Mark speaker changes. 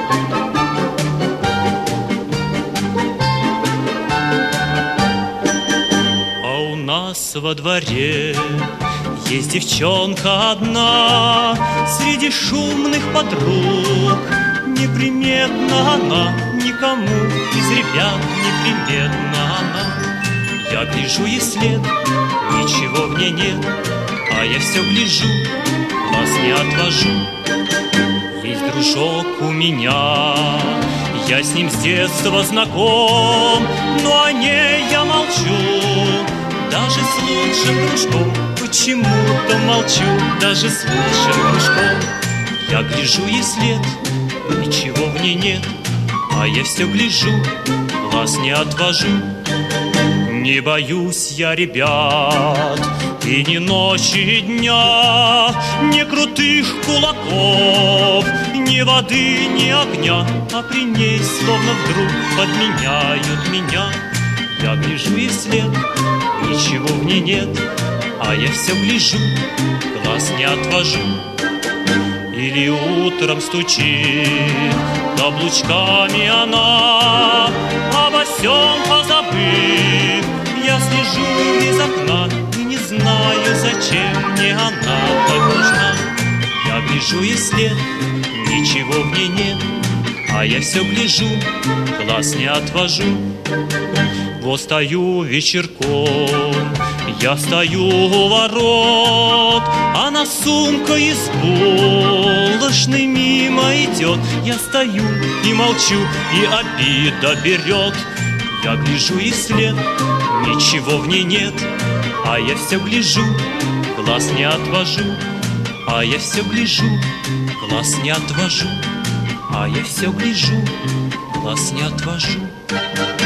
Speaker 1: Во дворе есть девчонка одна, среди шумных подруг. Неприметна она, никому из ребят неприметна она. Я гляжу ей след, ничего в ней нет, а я все гляжу, глаз не отвожу. Есть дружок у меня, я с ним с детства знаком, но о ней я молчу. Даже с лучшим дружком почему-то молчу, даже с лучшим дружком. Я гляжу ей след, ничего в ней нет, а я все гляжу, глаз не отвожу. Не боюсь я ребят, и ни ночи, и дня, ни крутых кулаков, ни воды, ни огня, а при ней словно вдруг подменяют меня. Я гляжу ей след, ничего в ней нет, а я все гляжу, глаз не отвожу. Или утром стучит каблучками она, обо всем позабыв. Я слежу из окна и не знаю, зачем мне она так нужна. Я гляжу ей след, ничего в ней нет, а я все гляжу, глаз не отвожу. Вот стою вечерком, я стою у ворот, она сумкой из булочной мимо идет. Я стою и молчу, и обида берет. Я гляжу ей след, ничего в ней нет, а я все гляжу, глаз не отвожу. А я все гляжу, глаз не отвожу. А я все гляжу, глаз не отвожу.